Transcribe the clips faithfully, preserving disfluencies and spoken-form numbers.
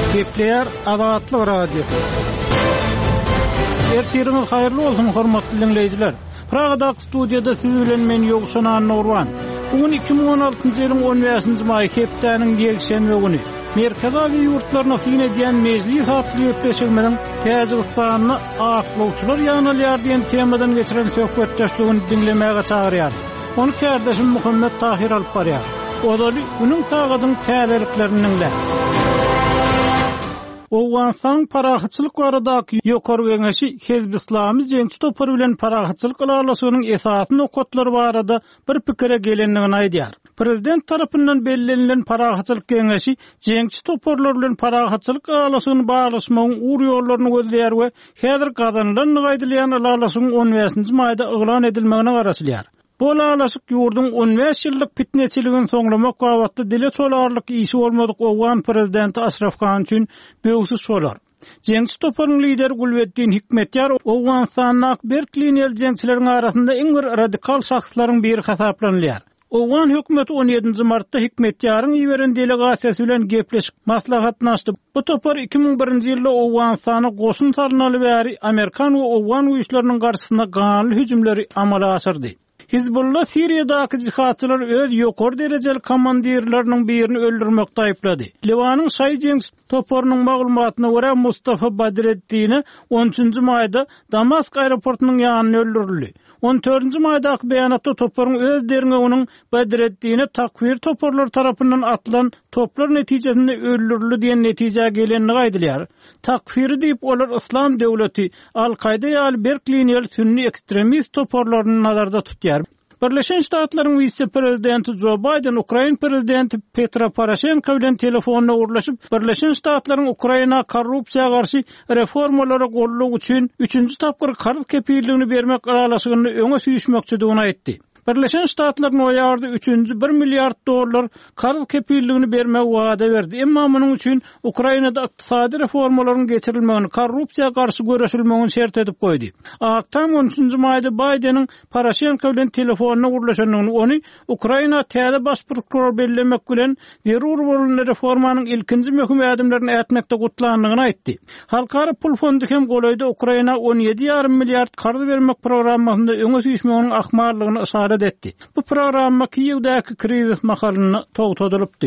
Gepleyer Azatlyk Radio. Ertiriniz hayırlı olsun hormatly dinleyijiler. Pragada studiýada siz bilen men Ýogşan Nurwan. Bugun iki bin on altyncy ýylyň on beşinji maý hepdeniň ýekşenbe güni. Merkez Aziýa ýurtlaryna syň edýän mejlis hatly ýepleşigmeden Täjikistanyny aklawçylar ýaňalýar diýen temadan geçiren söhbetdeşligini dinlemäge çagyrýar. Onu kardeşim Muhammed Tahir alyp barýar. Odaly uniň tagadyň täzeliklerini Owgansan parahatçylyk baradaky ýokary geňeşi Hezb Islamy jeňçi topar bilen parahatçylyk alalasynyň esasyny okatlary barada bir pikire gelendigini aýdýar. Prezident tarapyndan bellenlen parahatçylyk geňeşi jeňçi toparlar bilen parahatçylyk alalasyny baglaşmagyň uğur ýollaryny gözleýär we häzir gazanlan gaýdylýan alalasynyň on beşinji maýda eglan edilmegine garaşylýar. Bu alasyk ýurdun on beş ýyllyk pitneçiligini soňlamak gawatda dile solarlyk işi bolmadyk Owgan prezidenti Ashraf Ghan üçin böwsü solar. Jeňçi toparyň lideri Gulwetdin Hikmetýar Owganstanyň Berkliniýel jeňçileriň arasynda iň bir radikal şahslaryň biri hasaplanýar. Owgan hökümeti on ýedinji martda Hikmetýaryň ýiberen delegasiýasy bilen gepleşip maslahatlaşdy. Bu topar iki bin birinji ýylda Owganstanyň goşun salynaly bäri Amerikan we Owgan güýçleriniň garşysynda ganly hüjümleri amala aşyrdy. Hizbullah Siriýadaky jihatçylar öz ýokary derejeli komandirleriniň birini öldürmekde aýplady. Liwanyň Şaýjeng toparynyň maglumatyna görä Mustafa Badreddini on üçünji maýda Damask aeroportunyň ýanyna öldürildi. on dördünji maýdaky beýanatda toparyň öz derine onuň Badreddini takfir toparlar tarapyndan atylan toplar netijesinde öldürildi diýen netije gelenini gaýdylýar. Takfiri diýip olar Islam döwleti, Al-Qaida ýaly Berkliniýel sünni ekstremist toparlaryny nazarda tutýar. Birleşen Ştatlaryň vice-prezidenti Joe Biden Ukraina prezidenti Petro Poroshenko bilen telefonda urlaşyp Birleşen Ştatlaryň Ukraina korrupsiýaga garşy reformalara gollag üçin üçünji tapgyr karyd kepilligini bermek aralasygyny öňe süýüşmekçidigini aýtdy. Birleşen Ştatlaryň o ýarda üçünji bir milliard dollar karyd kepilligini bermek wada berdi. Emma munyň üçin Ukrainada ykdysady reformalaryň geçirilmegini, korrupsiýaga garşy göreşilmegini şert edip goýdy. Aktam on üçünji maýda Bidenin Poroshenko bilen telefonuna urlaşanyny, ony Ukraina täze baş prokuror bellemek bilen zerur bolan reformanyň ilkinji möhüm adymlaryny etmekde gutlandygyny aýtdy. Halkara pul fondy hem golayda Ukraina on ýedi ýarym milliard karyd bermek programmasynda öňe süýüşmeginiň ahmarlygyny isara etti. Bu programma Kiýewdäki krizis mahalyny togtadylypdy.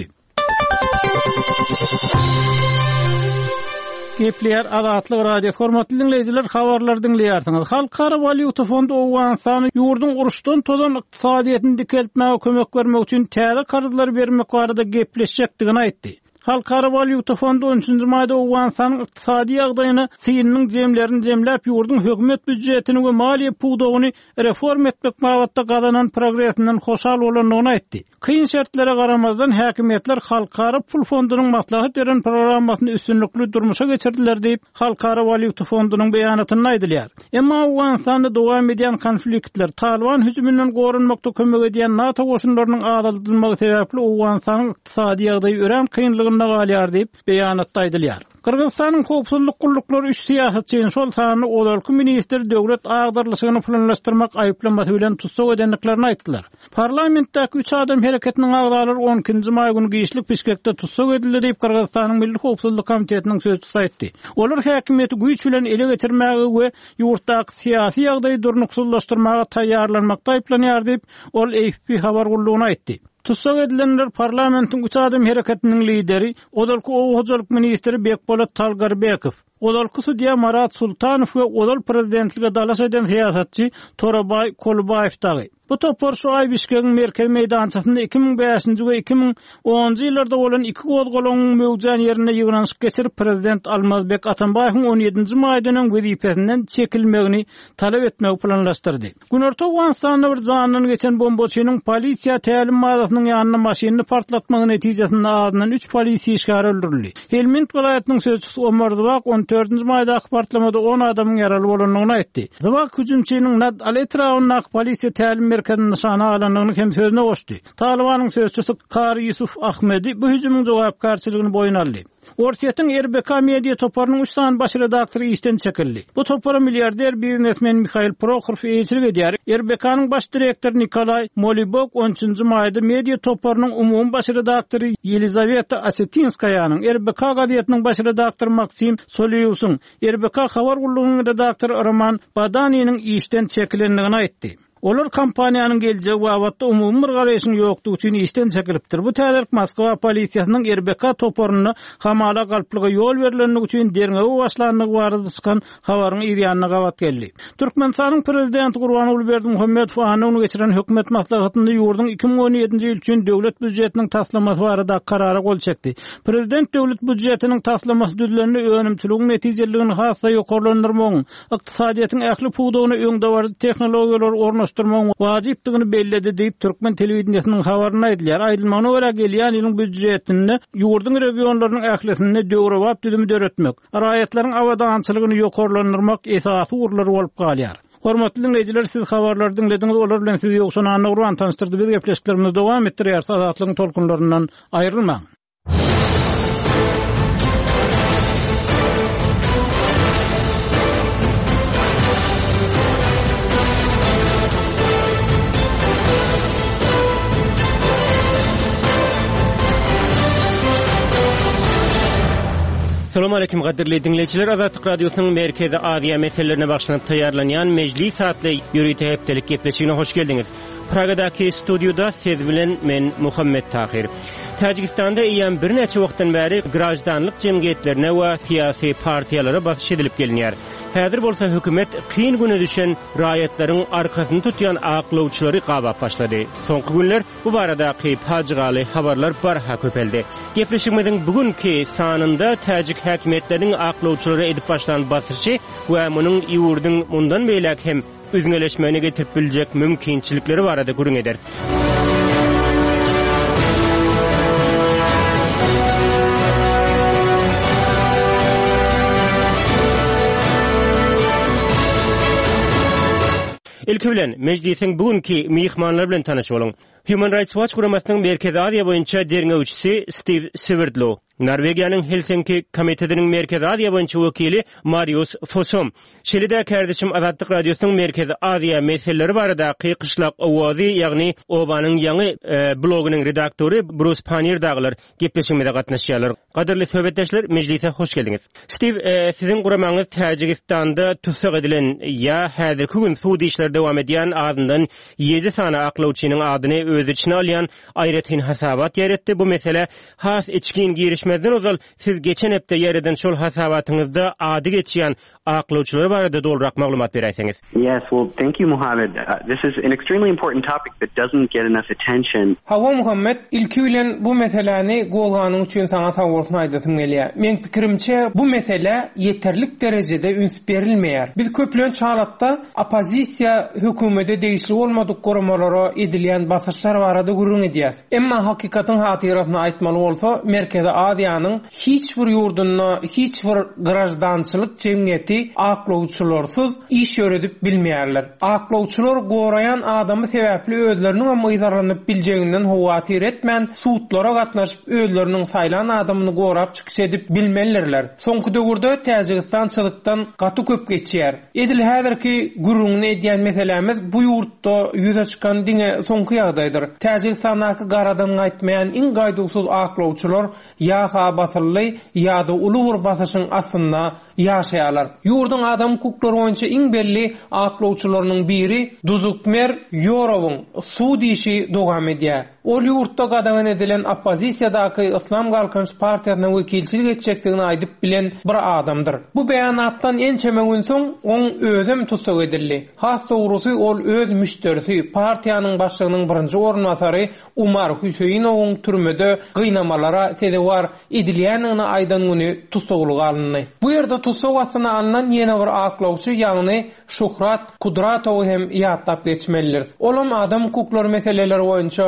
Gepleyer Azatlyk Radio hormatly dinleyijiler, habarlar dinleýärsiňiz. Halkara Valyuta Fondy Owganstany ýurdun uruşdan todan ykdysadyýetini dikeltmäge kömek bermek üçin täze karydlar bermek barada gepleşjekdigini aýtdy. Halkara Valyuta Fondy on üçünji maýda Owganstanyň ykdysady ýagdaýyny, synyň jemlerini jemläp ýurdun hökümet büdjetini we maliýe puwdagyny reform etmek mabatda gazanan progresinden hoşal bolanlygyny aýtdy. Kıyın şertlere garamazdan häkimetler Halkara Pul Fondunyň maslahat beren programmasyny üstünlikli durmuşa geçirdiler diýip Halkara Valyuta Fondunyň beýanatyny aýdylýar. Emma Owganstanda dowam edýän konfliktler, Taliban hüjümünden gorunmakda kömek edýän NATO goşunlarynyň azaldylmagy sebäpli Owganstanyň ykdysady ýagdaýy ören kynlygyny galýar diýip beýanatda aýdylýar. Kyrgyzstanyň howpsuzlyk gullukları üç siýasatçyny şol sany olalky minister döwlet agdarlysygyny planlaşdyrmak aýplamasy bilen tutsak edenliklerini aýtdylar. Parlamentdäki üç adam hereketiniň agdalary on ikinji maý güni giýişlik Bişkekde tutsak edildi diýip Kyrgyzstanyň Milli Howpsuzlyk Komitetiniň sözçüsi aýtdy. Olar häkimeti güýç bilen ele geçirmäge we ýurtdaky syýasy ýagdaýy durnuksuzlaşdyrmaga taýýarlanmakda aýplanýar diýip ol A F P habar gullugyna aýtdy. Tutsak edilenler parlamentin üç adam hereketiniň lideri, Odalky Owgaçylyk ministri Bekbolat Talgarbekow, Odalky Sudiýa Marat Sultanow we Odal prezidentlige dalaş eden siýasatçy Torabay Kolbaýew dagy. Bu topar şu ay Bişkekiň merkez meýdançasynda iki bin beşinji we iki bin onunji ýyllarda bolan iki gozgolanyň mewjudyan ýerine ýygnanyş geçirip prezident Almazbek Atambaýewiň on ýedinji maýdadan wezipesinden çekilmegini talap etmek planlaşdyrdy. Günorta Owganstanda bir zanyny geçen bombaçynyň polisiýa tälim maýdasynyň ýanyna maşyny partlatmagy netijesinde adynyň üç polisiýa işgary öldürildi. Helmand welaýatynyň sözçüsi Omar Dubak on dördünji maýdaky partlamada on adamyň ýaraly bolanlygyny aýtdy. Dubak hüjümçiniň Nad Aletrawyň polisiýa tälim merkezine nişana alanlygyny hem sözüne goşdy. Talibanyň sözçüsi Kary Yusuf Ahmedi bu hüjümüň jogapkarçylygyny boyun aldy. Ortiyetin R B K Media toparının üç san baş redaktörü işten çekildi. Bu topara milyarder biznesmen Mikhail Prokhorov eýçilik edýär. R B K'nyň baş direktori Nikolay Molibok on üçünji maýda media toparının umum baş redaktory Yelizaveta Asetinskayanyň, R B K gazetynyň baş redaktory Maksim Solyusyň, R B K habar gullugynyň redaktory Roman Badanynyň işten çekilendigini aýtdy. Olar kampaniýanyň geljegi wagtda umumy bir garaýşyň ýokdugy üçin işden çekilipdir. Bu täzelik Moskwa polisiýasynyň R B K toparyny hamala galplyga ýol berilenligi üçin derňegi başlandygy barada çykan habaryň ýa-da gawat geldi. Türkmenistanyň prezidenti Gurbanuly Berdimuhammedow anyny geçiren hökümet maslahatynda ýurdun iki ming on ýedinji ýyl üçin döwlet büdjetiniň taslamasy barada karara gol çekdi. Prezident döwlet büdjetiniň taslamasy düzlemini önümçiligiň netijeleriniň hassa ýokarlandyrmagyň, ykdysadyýatyň ähli puwdagyny öňde bar tehnologiýalar ornaş wajypdygyny belledi diýip Türkmen telewizionynyň habaryna aýdylýar. Aýdylmagyna görä gelýän ýylyň büdjetini ýurdun regionlarynyň ählisine döwrewap düzümi döretmek, raýatlaryň awadançylygyny ýokarlandyrmak esasy urlary bolup galýar. Hormatly dinleyijiler, siz habarlary dinlediňiz, olar bilen sizi ýokşan Nurwan tanıştyrdy. Biz gepleşiklerimiz dowam etdirýär. Azatlygyň tolkunlaryndan aýrylmaň. Assalamu alaykum gaderli dinleyijiler, Azatlyk radiosynyň merkezi Aziýa meselelerine başlanyp taýýarlanýan mejlis satly ýürüýte hepdelik gepleşigine hoş geldiňiz. Pragadaky studioda siz bilen men Muhammed Tahir. Täjikistanda iýen bir neçe wagtdan bäri grajdanlyk jemgyýetlerine we syýasy partiýalara basyş edilip gelinýär. Häzir bolsa hökümet kyn güne düşen raýatlaryň arkasyny tutýan aklawçylary gabap başlady. Soňky günler bu baradaky paçgaly habarlar barha köpeldi. Gepleşigimiziň bugünkü sanynda täjik häkimetleriniň aklawçylary edip başlanan basyşy we munyň ýurdun mundan beýlek hem üzüňeleşmegine getirip biljek mümkinçilikleri barada gürüň eder. Ilki bilen meclisin bugünkü mihmanlar bilen tanışyp boluň. Human Rights Watch guramasynyň Merkezi Aziýa boýunça derňewçisi Steve Sverdlow, Norwegiýanyň Helsinki komitetiniň Merkezi Aziýa boýunça wekili Marius Fossum, Şeýle kardeşim Azatlyk radiosynyň Merkezi Aziýa meseleleri barada Qyqyşlak owazy, ýagny Obanyň ýaňy e, blogynyň redaktory Bruce Panier daglar gepleşigimizde gatnaşýarlar. Gaderli söhbetdeşler, mejlise hoş geldiňiz. Steve, e, siziň guramaňyz Täjikistanda tutsak edilen ýa häzirki gün suudi işler dowam edýän azyndan ýedi sana aklawçynyň adyny öz içine alyan aýratyn hasabat ýeretdi. Bu mesele has içkin girişmezden ozal siz geçen hepde ýereden şol hasabatyňyzda ady geçýän aklawçylar barada dolrak maglumat beräýsiňiz. Yes, well, thank you, Muhammad. Uh, this is an extremely important topic that doesn't get enough attention. Hawa Muhammed, ilki bilen bu meseleni golganyň üçin saňa taýýarlyk aýdysym gelýär. Men pikirimçe bu mesele yeterlik derejede üns berilmeýär. Biz köplen çağlatda opozisiýa hökümete değişiklik bolmadyk goramalara edilýän basışlar barada gurrun edýär. Emma hakikatyň hatyrasyna aýtmaly bolsa, Merkezi Aziýanyň hiç bir ýurdunda hiç bir grajdançylyk jemgyýeti aklawçylarsyz iş ýöredip bilmeýärler. Aklawçylar gorayan adamy sebäpli özleriniň hem ýyzarlanyp biljeginden howatyr etmän, suutlara gatnaşyp özleriniň saýlan adamyny gorap çykyş edip bilmeliler. Soňky döwürde Täjikistançylykdan gaty köp geçýär. Edil häzirki gurrun edýän meselemiz bu ýurtda ýüze çykan diňe soňky ýagdaýdyr. Täjikistanaky garadan aýtmaýan iň gaýdugsyz aklawçylar ýa-ha basyrly ýa-da ulug bir basyşyň astynda ýaşaýarlar. Ýurdun adam hukuklary boýunça iň belli aklawçylarynyň biri Duzukmer Ýorowyň suudi işi dowam edýär. Ol ýurtda gadagan edilen opozisiýadaky Islam Galkynç partiýasyna wekilçilik etjekdigini aýdyp bilen bir adamdyr. Bu beýanatdan ençeme gün soň oň özüm tutsak edildi. Has dogrusy ol öz müşterisi partiýanyň başlygynyň birinji ornwasary Umar Hüseyinowyň türmede gynamalara sebäp edilýänini aýdan güni tutsaklyk alındy. Bu ýerde tutsak wasyna alınan ýene bir aklawçy, ýagny Şuhrat Kudratow hem ýatdap geçmelidir. Olam adam hukuklary meseleleri boýunça belli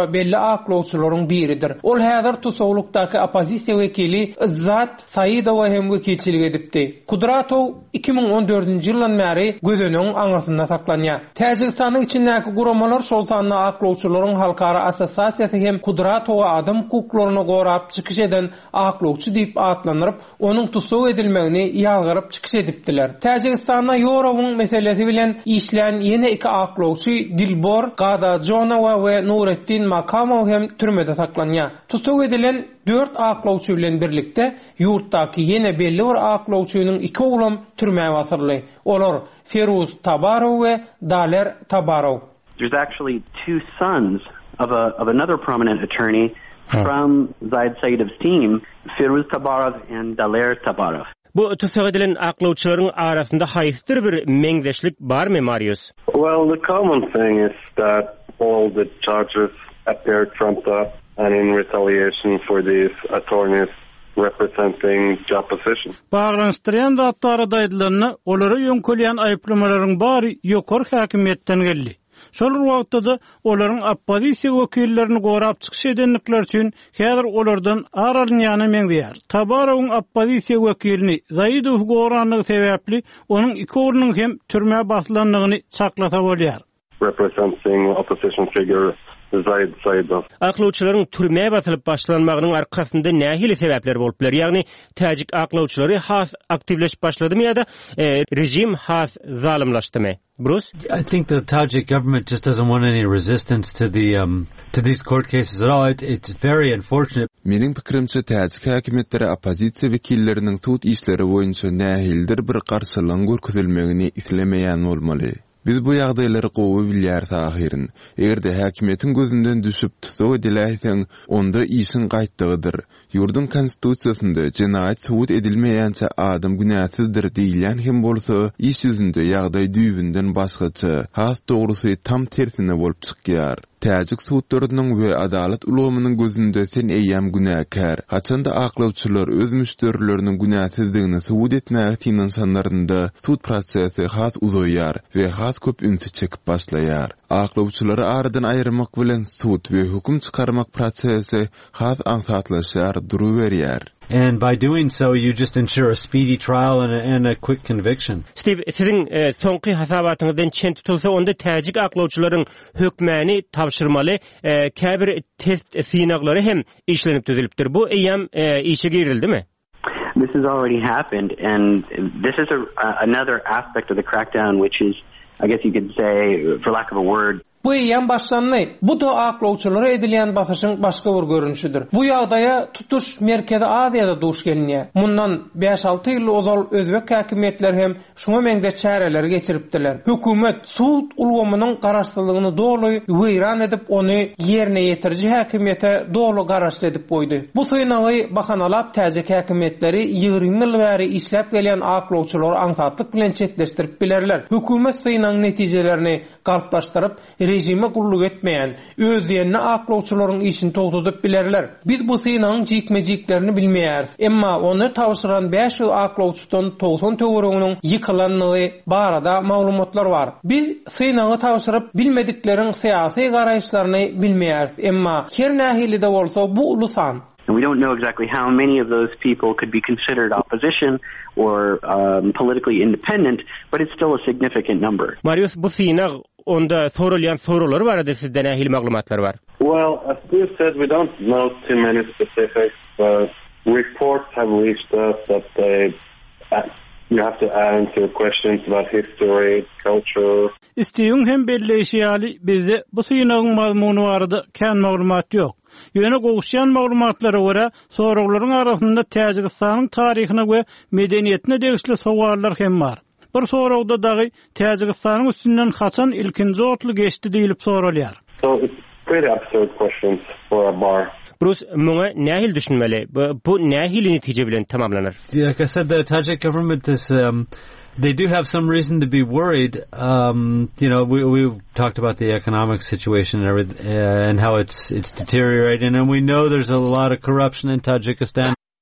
aklowçylaryň biridir. Ol häzir tutuklukdaky opozisiýa wekili Izzat Saýidowa hem wekilçilik edipdi. Kudratow iki ming on dördünji ýyldan bäri gözünüň aňyrsynda saklanýar. Täjikistanyň içindäki guramalar şol sanly aklowçylaryň halkara assosiasiýasy hem Kudratowa adam hukuklaryny gorap çykyş eden aklowçy diýip atlanyryp, onuň tutuk edilmegini ýalgyryp çykyş edipdiler. Täjikistanda Ýorowyň meselesi bilen işleýän ýene iki aklowçy Dilbor Gadajonowa we Nurettin Makamow hem türmede saklanýar. Tutuk edilen dört aklowçy bilen birlikde ýurtdaky ýene belli bir aklowçynyň iki oglam türmäge basyrly. Olar Feruz Tabarov we Daler Tabarov. There's actually two sons of a of another prominent attorney huh. from Zaid Saidov's team, Feruz Tabarov and Daler Tabarov. Bu tutuk edilen aklowçylaryň arasynda haýsy bir meňdeşlik barmy, Marius? Well, the common thing is that all the charges appeared trumped up and in retaliation for these attorneys representing the opposition. Baglanstyran zatlara daýdylarny olary ýöňkelýän aýplamalaryň bary ýokary häkimetden geldi. Şol wagtda olaryň oppozisiýa wekillerini gorap çykyş edenlikler üçin häzir olardan aralanyany meňdýär. Tabarowyň oppozisiýa wekilini Zaýidow goranlygy sebäpli onuň iki oğlunyň hem türmäge basylanlygyny çaklata bolýar. Representing opposition figure Zaid Saidov. Aklowçylaryň türmäge basylyp başlanmagynyň arkasynda nähili sebäpler bolup biler? Ýagny täjik aklowçylary has aktivleşip başladymy ýa-da e, rejim has zalymlaşdymy? Bruce? I think the Tajik government just doesn't want any resistance to the um to these court cases at all. It, it's very unfortunate. Meniň pikirimçe täjik häkimetleri opozisiýa wekilleriniň sud işleri boýunça nähildir bir garşylyk görkezilmegini islemeýän bolmaly. Biz bu ýagdaýlary gowy bilýär tahirin. Egerde häkimetiň gözünden düşüp tutuk ediläýsen, onda işin gaýtdygydyr. Ýurdun konstitusiýasynda jenaýat suwut edilmeýänçe adam günäsizdir diýilen hem bolsa, iş ýüzünde ýagdaý düýbünden başgaça, has dogrusy tam tersine bolup çykýar. Täjik suwutlarynyň we adalet ulgamynyň gözünde sen eýýäm günäkär. Haçanda aklawçylar öz müşterileriniň günäsizdigini suwut etmäge tinansanlarynda suwut prosesi has uzaýar we has köp ünsü çekip başlaýar. Aklawçylary aradan aýyrmak bilen suwut we hukum çykarmak prosesi has ansatlaşýar, duruberýär. And by doing so, you just ensure a speedy trial and a, and a quick conviction. Steve, siziň e, soňky hasabatyňyzdan çen tutulsa, onda täjik aklawçylaryň hökmäni tapşyrmaly e, käbir test synaglary hem işlenip düzülipdir. Bu eýem e, işe girildi. This has already happened, and this is a, uh, another aspect of the crackdown, which is, I guess you could say, for lack of a word, Bu ýan başlandy. Bu da aklawçylara edilen basyşyň başga bir görünüşidir. Bu ýagdaýa tutuş Merkezi Aziýada duş gelýär. Mundan beş alty ýyl ozal özbek häkimetleri hem şoňa meňde çäreler geçiripdiler. Hökümet suwut ulgamynyň garaşsyzlygyny dogly weýran edip ony ýerine ýetirji häkimete dogly garaşly edip goýdy. Bu synagy bahanalap täjik häkimetleri ýygryn ýyl bäri işläp gelýän aklawçylary aňsatlyk bilen çetleşdirip bilerler. Hökümet synagyň netijelerini galplaşdyryp rejime gulluk etmeýän, öz ýerine aklawçylaryň işini togtudyp bilerler. Biz bu synagyň jikmejiklerini bilmeýäris. Emma ony tawşyran beş aklawçydan togson töwereginiň ýykylanlygy barada maglumatlar bar. Biz synagy tawşyryp bilmedikleriň syýasy garaýşlaryny bilmeýäris. Emma her nähilide bolsa bu ulusan. And we don't know exactly how many of those people could be considered opposition or um, politically independent, but it's still a significant number. Marius, bu synag onda sorulýan sorular barada sizden nähili maglumatlar bar? Well, as Steve said, we don't know too many specifics, but reports have reached us that they uh, you have to answer questions about history, culture. İstiýün hem belleşýäli bizde bu synagyň mazmuny barada kän maglumat ýok. Ýöne gowuşýan maglumatlara görä, soraglaryň arasynda Täjikistanyň taryhyna we medeniýetine degişli sowaller hem bar. Bir soragda dagy Täjikistanyň üstünden haçan ilkinji otly geçdi diýilip soralýar. So it's pretty absurd questions for a bar. Bruce, muňa nähil düşünmeli? Bu, bu nähil netije bilen tamamlanar? Like I said, the Tajik government is um they do have some reason to be worried. Um, you know, we we talked about the economic situation and everything, uh, and how it's it's deteriorating, and we know there's a lot of corruption in Tajikistan.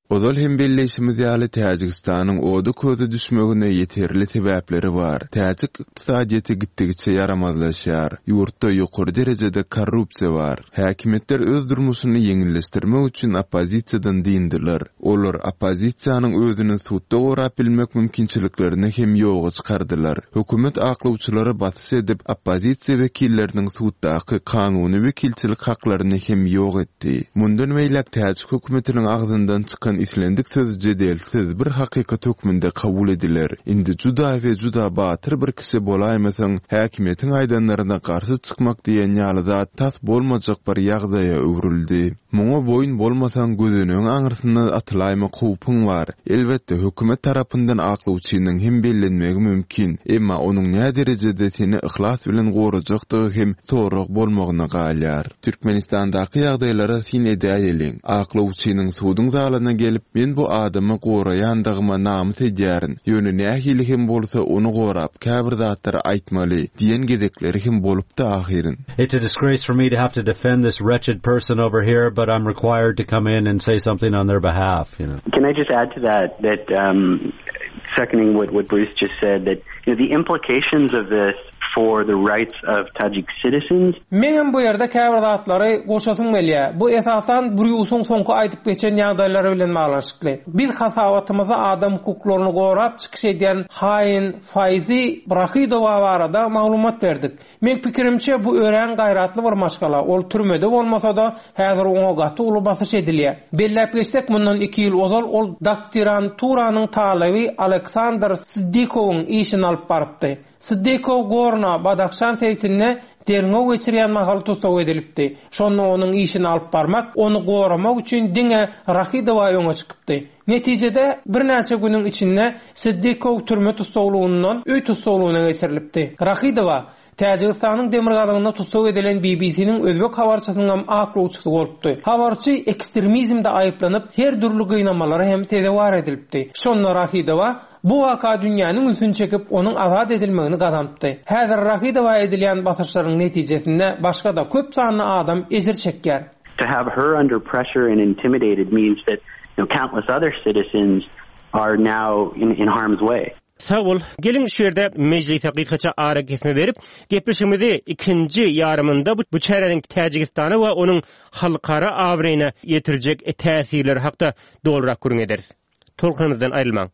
Ozal hem belleşimiz ýaly Täjikistanyň odu köze düşmegine ýeterli sebäpleri bar. Täjik ykdysadyety gitdigiçe yaramazlaşýar. Ýurtda ýokary derejede korrupsiýa bar. Häkimetler öz durmuşyny ýeňilleşdirmek üçin opozisiýadan dindiler. Olar opozisiýanyň özüni suwtda gorap bilmek mümkinçiliklerini hem ýoga çykardylar. Hökümet aklawçylary batys edip opozisiýa wekilleriniň suwtdaky kanuny wekilçilik haklaryny hem ýok etdi. Mundan meýlek Täjik hökümetiniň agzyndan çykan islendik söz jedelsiz bir hakykat hökmünde kabul ediler. Indi juda we juda batyr bir kişi bolaýmasaň häkimetiň aýdanlaryna garşy çykmak diýen ýalyda tas bolmajak bir ýagdaýa öwrüldi. Muňa boýun bolmasaň gözüniň aňyrsyna atylaýma howpyň bar. Elbetde hökümet tarapyndan aklawçynyň hem bellenmegi mümkin, emma onuň näme derejede seni ihlas bilen gorajakdygy hem sorag bolmagyna galýar. Türkmenistandaky ýagdaýlara sin edäýeliň. Aklawçynyň suwdyň zalyna gelip men bu adamy goraýandygyma namys edýärin. Ýöne nähili hem bolsa onu gorap, käbir zatlary aýtmaly diýen gedekleri hem bolupdy ahyrin. It's a disgrace for me to have to defend this wretched person over here, but I'm required to come in and say something on their behalf, you know. Can I just add to that that um seconding what what Bruce just said, that you know the implications of this for the rights of Tajik citizens. Men bu ýerde käbir zatlary goşasyn belýär. Bu esasan Bruce'un soňky aýdyp geçen ýagdaýlary bilen baglanşykly. Biz hasawatymyza adam hukuklaryny gorap çykyş edýän haýyn Faizi Brahidowa barada maglumat berdik. Men pikirimçe bu ören gaýratly bir maşgala. Ol türmede bolmasa da häzir oňa gaty uly basyş edilýär. Belläp geçsek mundan iki ýyl ozal ol doktoranturanyň talaby Aleksandr Siddiqowyň işini alyp barypdy. Siddiqow gorna Badakhşan seytine derňe geçirýän mahal tutsaw edilipdi. Şonu onuň işini alyp barmak, onu goramak üçin diňe Rahidowa ýoňa çykypdy. Netijede bir näçe güniň içinde Siddiqow türme tutsawlygyndan öý tutsawlygyna geçirilipdi. Rahidowa Täjikistanyň demirgalygyna tutsaw edilen B B C'niň özbek habarçysynyň aklawçysy bolupdy. Habarçy ekstremizmde aýyplanyp her türlü gynamalara hem sezewar edilipdi. Şonu Rahidowa bu waka dünýäniň ünsün çekip onuň azad edilmegini gazanpdy. Häzir Rahidowa edilýän basyşlaryň netijesinde başga da köp sanly adam ezir çekýär. To have her under pressure and intimidated means that you know, countless other citizens are now in, in harm's way. Sağol, gelin şu yerde meclis haqiqatça ara geçme verip, gepleşimizi ikinci yarımında bu, bu çärenin Täjikistany we onun halkara awreýine ýetirjek täsirleri hakda dolrak görüň ederiz. Tolkanymyzdan aýrylmaň.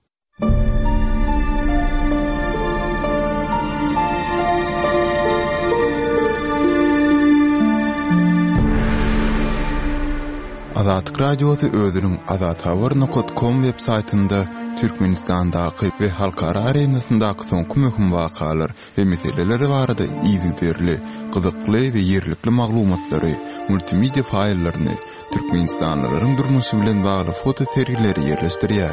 Azatlyk radiosu özüniň azat habar nokta com web saytynda Türkmenistandaky we halkara arenasyndaky soňky möhüm wakalar we meseleleri barada ýygyderli, gyzykly we ýerlikli maglumatlary, multimedia faýllaryny, türkmenistanlylaryň durmuşy bilen bagly foto serileri ýerleşdirýär.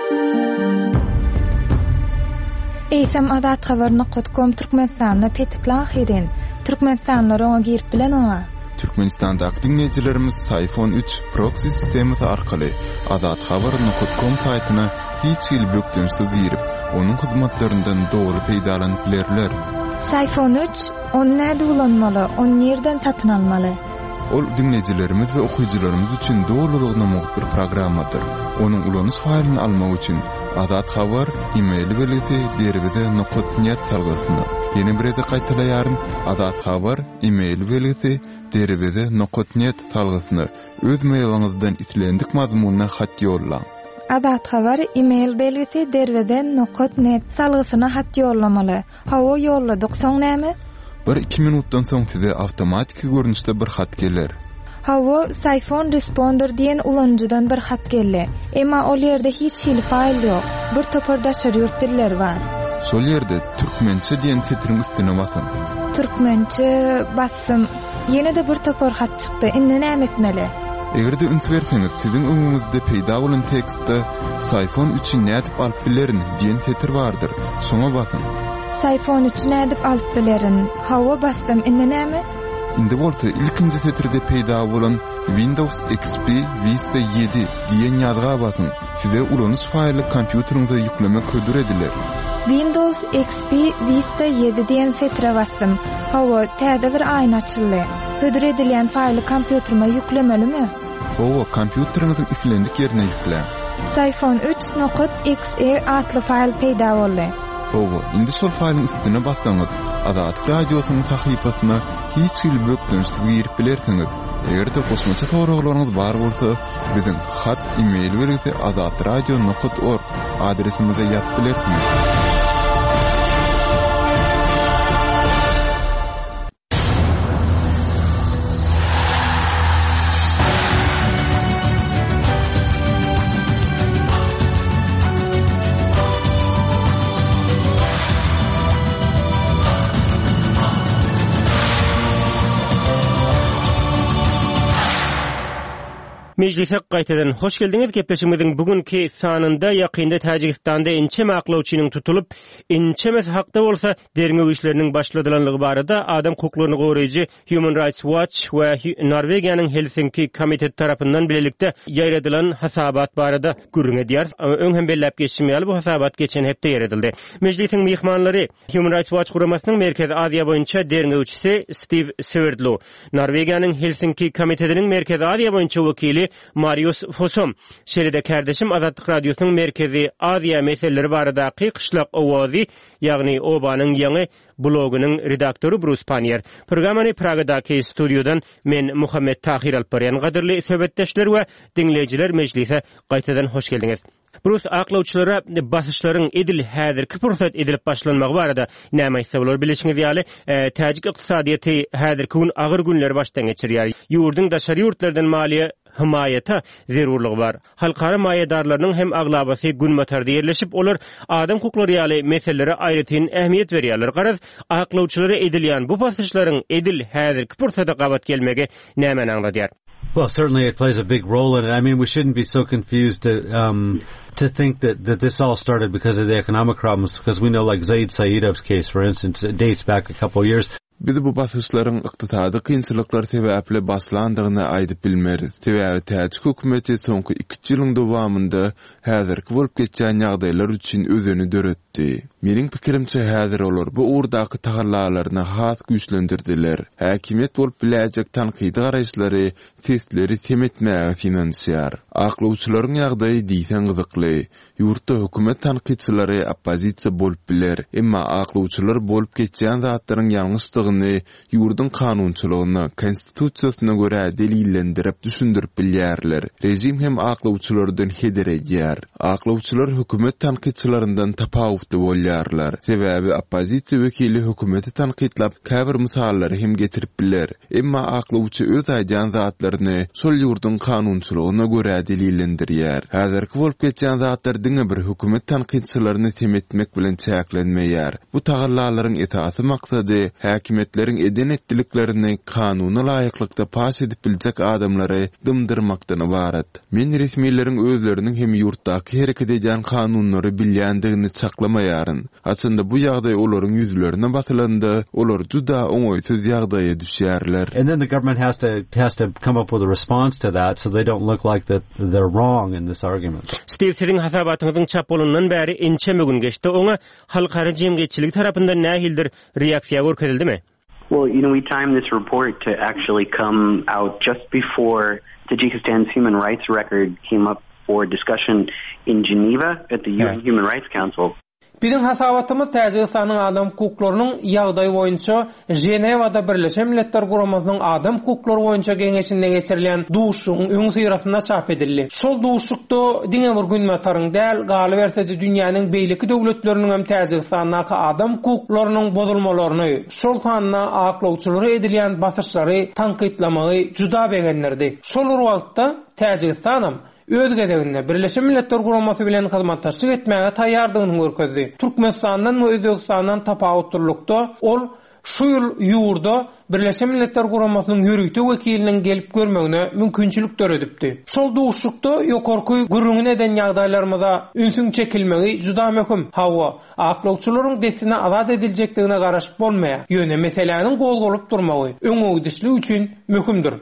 Eýsem azat habar nokta com Türkmenistanyň petiklahyrin. Türkmenistanlylar oňa girip bilen oňa. Türkmenistandaky dinleýijilerimiz iPhone üç proxy sistemi arkaly azat habar nokta com saýtyna hiç ýyl bökdünsiz girip, onuň hyzmatlaryndan dogry peýdalanyp bilerler. iPhone üç onu näde ulanmaly, onu nerden satyn almaly? Ol dinleýijilerimiz we okuwçylarymyz üçin dogrulygyna mogat bir programmadyr. Onuň ulanyş faýlyny almak üçin azat habar e-mail belgisi derbize nokta net salgysyna. Ýene bir ede gaýtalaýaryn azat habar e-mail belgisi derbize nokta net salgysyna öz mailyňyzdan islendik mazmununa hat ýollaň. Azat habar e-mail belgisi derbize nokta net salgysyna hat ýollamaly. Hawa ýolladyk soň näme? Bir iki minutdan soň size awtomatik görnüşde bir hat geler. Hawa iPhone Responder diýen ulanjydan bir hat geldi. Emma ol ýerde hiç hil faýl ýok. Bir topardaşar ýurtdiller bar. Sol ýerde türkmençe diýen setriň üstüne basyň. Türkmençe bassym. Ýene-de bir topar hat çykdy. Indi näme etmeli? Egerde üns berseňiz, siziň öňüňizde peýda bolan tekstde iPhone üçin nädip alyp bilerin diýen setr bardyr. Şoňa basyň. iPhone üçin nädip alyp bilerin. Hawa bassym. Indi näme? Indi bolsa ilkinji setirde peýda bolan Windows X P Vista yedi diýen ýazga basyň. Size ulanyş faýly kompýuteriňize ýüklemek hödür ediler. Windows X P Vista yedi diýen setre bassym. Hawa täze bir aýna açyldy. Hödür edilýän faýly kompýuterime ýüklemelimi? Hawa kompýuteriňiziň islendik ýerine ýükle. sayfon üç nokta x e adlı fail peýda boldy. Owa, indi şol faýlyň üstüne bassaňyz, Azat radiosynyň sahypasyna hiç il bökdünsiz girip bilersiňiz. Eger de kosmosa soraglaryňyz bar bolsa, biziň hat, e-mail berýärsi azat radio nokta org adresimize ýazyp bilersiňiz. Meclise gaýtadan hoş geldiňiz. Gepleşigimiziň bugünkü sanynda ýakynda Täjikistanda inçe maklawçynyň tutulup, inçemes hakda bolsa derňe işleriniň başladylanlygy barada adam hukuklaryny goraýjy Human Rights Watch we Norwegiýanyň Helsinki komiteti tarapyndan bilelikde ýaýradylan hasabat barada gürrüň edýär. Öň hem belläp geçmeýär, bu hasabat geçen hepde ýaradyldy. Meclisiň mehmanlary Human Rights Watch guramasynyň Merkezi Aziýa boýunça derňe üçisi Steve Sverdlo, Norwegiýanyň Helsinki komitetiniň Merkezi Aziýa boýunça wekili Marius Fosom, şeride kardeşim Azatlyk Radiosynyň Merkezi Aziýa meseleleri baradaky Kışlak Owazy, ýagny Obanyň ýaňy blogunyň redaktory Bruce Panier. Programany Pragadaky studiodan men Muhammed Tahir Alparyan gaderli söhbetdeşler we dinleyijiler meclise gaýtadan hoş geldiňiz. Bruce aklawçylara basyşlaryň edil häzirki pursat edilip başlanmagy barada näme aýtsa bolar bilişiňiz ýaly Täjik ykdysadyýaty häzirki gün agyr günler başdan geçirýär. Ýurduň daşary ýurtlardan maliýe himayata zerurlygy bar. Halkara maýadarlarynyň hem aglabasy günmatarda ýerleşip, olar adam hukuklary ýaly meselelere aýratyn ähmiýet berýärler. Garaz aklawçylara edilýän bu basyşlaryň edil häzirki pursata gabat gelmegi näme aňladýar? Well, certainly it plays a big role in it. I mean, we shouldn't be so confused to, um, to think that, that this all started because of the economic problems, because we know, like Zaid Saidov's case, for instance, it dates back a couple of years. Biz bu basyşlaryň ykdysady kynçylyklar sebäpli başlandygyny aýdyp bilmeriz. Sebäbi Täjik hökümeti soňky iki ýylyň dowamında häzirki bolup geçýän ýagdaýlar üçin özüni döretdi. Meniň pikirimçe häzir olar bu urdaky tagallarlaryny has güýçlendirdiler. Häkimet bolup biläjek tanqidi garaýşlary, sesleri semetmäge finansiýar. Aklawçylaryň ýagdaýy diýsen gyzykly. Ýurtda hökümet tanqidçilary oppozisiýa bolup biler, emma aklawçylar bolup geçýän zatlaryň ýalňyşlygyny ýurdun kanunçylygyna, konstitusiýasyna görä delillendirip düşündirip bilýärler. Rejim hem aklawçylardan heder edýär. Aklawçylar hökümet tanqidçilarinden tapawutly bolýarlar. Sebäbi oppozisiýa wekili hökümeti tanqidlap käbir misallary hem getirip biler. Emma aklawçy öz aýdan zatlaryny şol ýurdun kanunçylygyna görä delillendirýär. Häzirki bolup geçýän zatlar diňe bir hökümet tanqidçilaryny temetmek bilen çäklenmeýär. Bu tagallarlaryň esasy maksady häkimetleriň eden etdiliklerini kanuny laýyklykda pas edip biljek adamlary dymdyrmakdan ibaret. Men resmiýetleriň özleriniň hem ýurtdaky hereket edýän kanunlary bilýändigini çaklamaýaryn. Aslynda bu ýagdaý olaryň ýüzlerine batylandy, olar juda oňoýsuz ýagdaýa düşýärler. And then the government has to has to come up with a response to that so they don't look like that they're wrong in this argument. Steve, sizin hasabatyňyzyň çap bolundan bäri inçe gün geçdi. Oňa halkara jemgyýetçilik tarapyndan nähildir reaksiýa görkezildimi? Well, you know, we timed this report to actually come out just before Tajikistan's human rights record came up for discussion in Geneva at the U N yeah. Human Rights Council. Bizim hasabatymyz Täjikistanyň adam hukuklarynyň ýagdaýy boýunça Jenewada Birleşen Milletler Guramasynyň adam hukuklary boýunça geňeşinde geçirilen duşuň öň syrasyna çap edildi. Şol duşukda diňe bir günmetaryň däl galy bersedi dünýäniň beýleki döwletleriniň hem Täjikistanyň adam hukuklarynyň bozulmalaryny, şol sanyna aklawçylary edilýän basyşlary tanqidlamagy juda begenlerdi. Şol wagtda Täjikistanyň öz gedeginde Birleşen Milletler Guramasy bilen hyzmatdaşlyk etmäge taýýardygyny görkezdi. Türkmenistandan we Özbekistandan tapawutdurlukda ol şu ýyl ýurda Birleşen Milletler Guramasynyň ýürüýte wekiliniň gelip görmegine mümkinçilik töredipdi. Şol duşlukda ýokarky gürrüňe eden ýagdaýlarymyza ünsüň çekilmegi juda möhüm. Hawa aklawçylaryň desine azat ediljekdigine garaşyp bolmaýar. Ýöne meseleniň gol bolup durmagy öňüňdüşligi üçin möhümdir.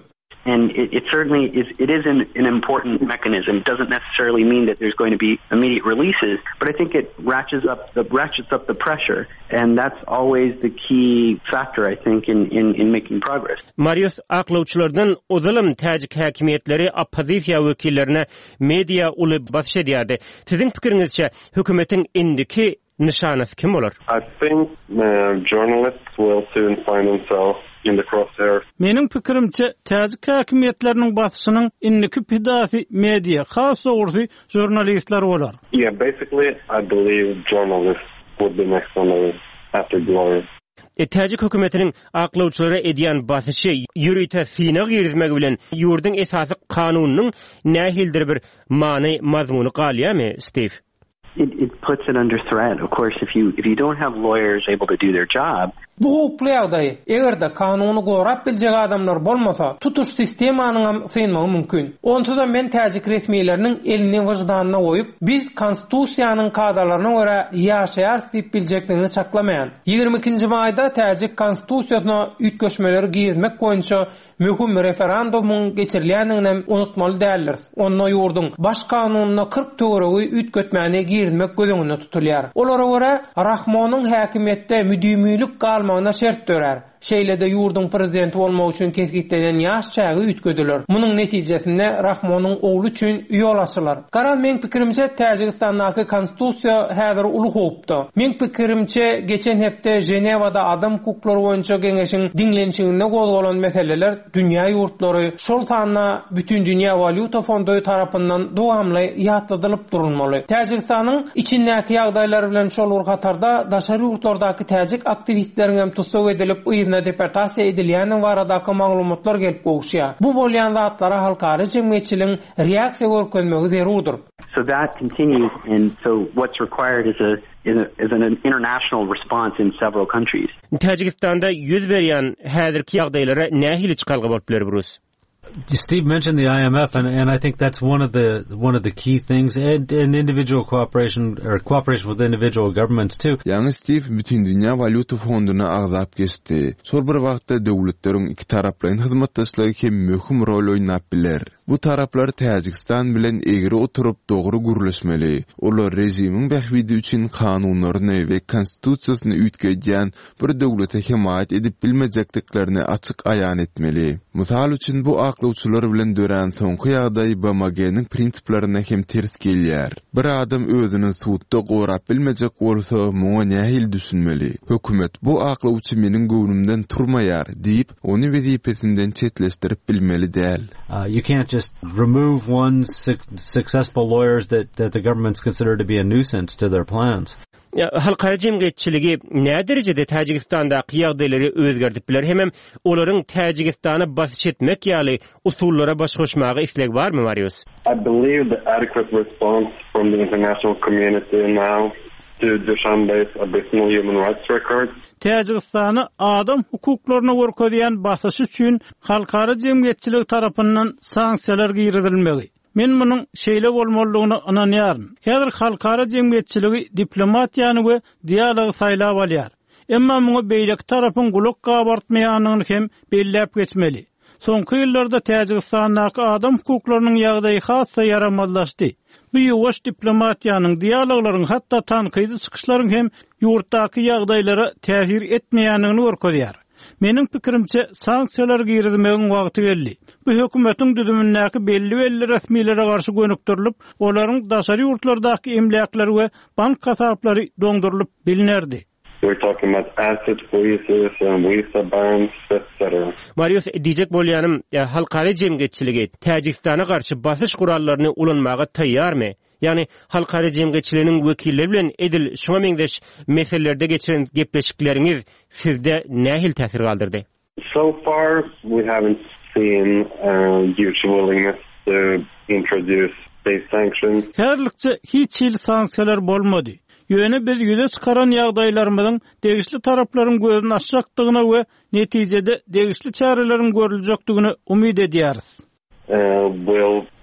And it, it certainly is, it is an, an important mechanism. It doesn't necessarily mean that there's going to be immediate releases, but I think it ratchets up the, ratchets up the pressure. And that's always the key factor, I think, in, in, in making progress. Marius aklavçylardan ozalym täjik häkimetleri oppozisiýa wekillerine media uly basş edýärdi. Sizin pikiringizçe hökümetin indiki nişanasy kim bolar? I think uh, journalists will soon find themselves in the crosshairs. Mening pikirimçe täjik häkimetleriniň basynyň indiki pidasy media, has dogrusu jurnalistler bolar. Yeah, basically, I believe journalists would be next on the list after Gloria. E, täjik hökümetiniň aklawçylara edýän basyşy ýürüýte sina girizmegi bilen ýurdun esasy kanunynyň nähildir bir many mazmuny galýarmy, Steve? It, it puts it under threat. Of course, if you if you don't have lawyers able to do their job, bu hukukly ýagdaý egerde kanuny gorap biljek adamlar bolmasa tutuş sistemanyň synmagy mümkin. Onda men täjik resmiýetleriniň elini wyjdanyna goýup biz konstitusiýanyň kadalaryna görä ýaşaýar diýip biljekligini çaklamaýan. ýygrimi ikinji maýda täjik konstitusiýasyna üýtgeşmeleri giýizmek boýunça möhüm referendumyň geçirilýändigini unutmaly däldir. Onda ýurdun baş kanunyna kırk töweregi üýtgetmäni giýizmek gözüňde tutulýar. Olara görä Rahmonyň häkimetde müdümlük galmagyna şert törer. Şeýlede ýurdun prezidenti bolmak üçin kesgitlenen ýaş çagy üýtgediler. Munyň netijesinde Rahmonyň ogly üçin ýol açylar. Garal men pikirimçe Täjikistandaky konstitusiýa häzir uly howpda. Men pikirimçe geçen hepde Jenewada adam hukuklary boýunça geňeşiň diňlençiginde gozgolan meseleler dünýä ýurtlary şol sanna bütün dünýä valyuta fondy tarapyndan dowamly ýatladylyp durulmaly. Täjikistanyň içindäki ýagdaýlar bilen şol urgatarda daşary ýurtlardaky täjik aktivistleriň hem tutsag edilip deportasiya edilýän baradaky maglumatlar gelip gowşýar. Bu bolýan zatlara halkary jemgyýetçiligiň reaksiýa görkezmegi zerurdur. So that continues, and so what's required is a is, a, is an international response in several countries. Täjikistanda ýüz berýän häzirki ýagdaýlara nähili çykalgy bolup biler burus? Steve mentioned the I M F, and, and I think that's one of the one of the key things, and, and individual cooperation or cooperation with individual governments too. Yani Steve bütün dünya valyuta fonduna agzap geçti. Sol bir wagtda döwletleriň iki taraplaryň hyzmatdaşlary hem möhüm rol oýnap biler. Bu taraplar Täjikistan bilen egri oturup dogry gürleşmeli. Olar rejimiň bähwidi üçin kanunlaryny we konstitusiýasyny üýtgeýän bir döwlete himayet edip bilmejekliklerini açyk aýan etmeli. Mysal üçin bu aklawçylar bilen dören soňky ýagdaý B M G'niň prinsiplaryna hem ters gelýär. Bir adam özüni suwtda gorap bilmejek bolsa, muňa nähil düşünmeli. Hökümet bu aklawçy meniň göwnümden turmaýar diýip, ony wezipesinden çetleşdirip bilmeli däl. Uh, you can't just remove one su- successful lawyers that, that the government's considered to be a nuisance to their plans. Ya, halkara jemgyýetçiligi näme derejede Täjikistanda ýagdaýlary özgerdip biler, hemem olaryň Täjikistany basyş etmek ýaly usullara baş goşmagy isleg barmy, Marius? I believe the adequate response from the international community now to Dushanbe's abysmal human rights record. Täjikistany adam hukuklaryna görkezýän basyş üçin halkara jemgyýetçilik tarapyndan sanksiýalar giýirilmeli. Men munyň şeýle bolmalygyna inanýarym. Häzir halkara jemgyýetçiligi diplomatiýany we dialogy saýlap alýar. Emma muňa beýleki tarapyň gulak gabartmaýanyny hem belläp geçmeli. Soňky ýyllarda Täjikistandaky adam hukuklarynyň ýagdaýy hassa yaramazlaşdy. Bu ýowaş diplomatiýanyň, dialoglaryň, hatda tanqydy çykyşlaryň hem ýurtdaky ýagdaýlara täsir etmeýändigini görkezýär. Meniň pikirimçe sanksiýalar giýirmegiň wagty geldi. Bu hökümetiň düzümindäki belli-belli resmiýetlere garşy gönükdirilip, olaryň daşary ýurtlardaky emlakları we bank hasaplary doňdurylyp bilinerdi. We're talking about asset freezes and visa bans, et cetera. Marius diýjek bolýanym, halkary jemgyýetçiligi Täjikistana garşy basyş gurallaryny ulanmaga taýýarmy? Yani halkary jemgyýetçiliginiň wekilleri bilen edil şoňa meňdeş meselelerde geçiren gepleşikleriniz sizde nähil täsir galdyrdy? So far, we haven't seen a huge willingness to introduce these sanctions. Herlikçe hiç il sanksiýalar bolmady. Ýöne biz ýüze çykaran ýagdaýlarymyzyň degişli taraplaryň gözüni açjakdygyna we netijede degişli çarelerin görüljekdigine umyd edýäris. Uh, we'll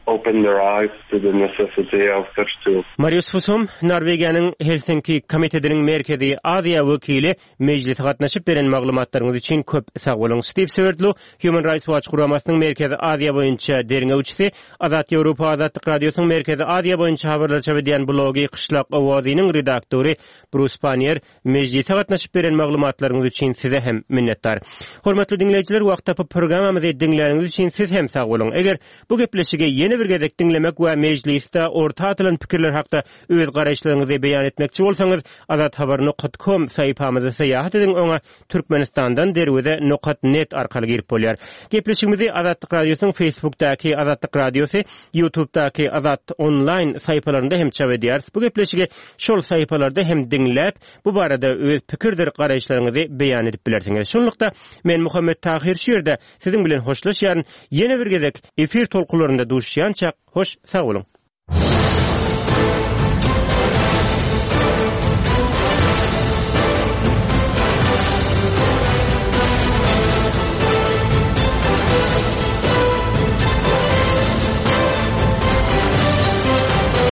open their eyes to the necessity of such tools. Marius Fusum, Norvegiýanyň Helsinki komitedining merkezi Aziýa wekili mejlise gatnaşyp beren maglumatlaryňyz üçin köp sag bolyň. Steve Sewardlu, Human Rights Watch guramasynyň merkezi Aziýa boýunça deriň öwçüsi, Azat Ýewropa Azatlyk radiosynyň merkezi Aziýa boýunça habarlar çap edýän blogy Qışlak Owazynyň redaktory Bruce Panier mejlise gatnaşyp beren maglumatlaryňyz üçin size hem minnetdar. Hormatly dinleýijiler, wagt tapyp programmamyzy dinleýäňiz üçin siz hem sag bolyň. Eger bu gepleşige ýene bir gezek dinlemek we mejlisde orta atylan pikirler hakda öz garaşlaryňyzy beýan etmekçi bolsaňyz, azat habar nokta com saýpamyza seýahat ediň, oňa Türkmenistandan derwede nokta net arkaly girip bolýar. Gepleşigimizi Azatlyk radiosynyň Facebookdaky Azatlyk radiosy, YouTubedaky Azat online saýpalarynda hem çap edýär. Bu gepleşigi şol saýpalarda hem dinläp, bu barada öz pikirdir garaşlaryňyzy beýan edip bilersiňiz. Şonlukda men Muhammed Tahir şu ýerde siziň bilen hoşlaşýaryn, ýene bir gezek efir tolkularynda duşýança hoş sag bolun.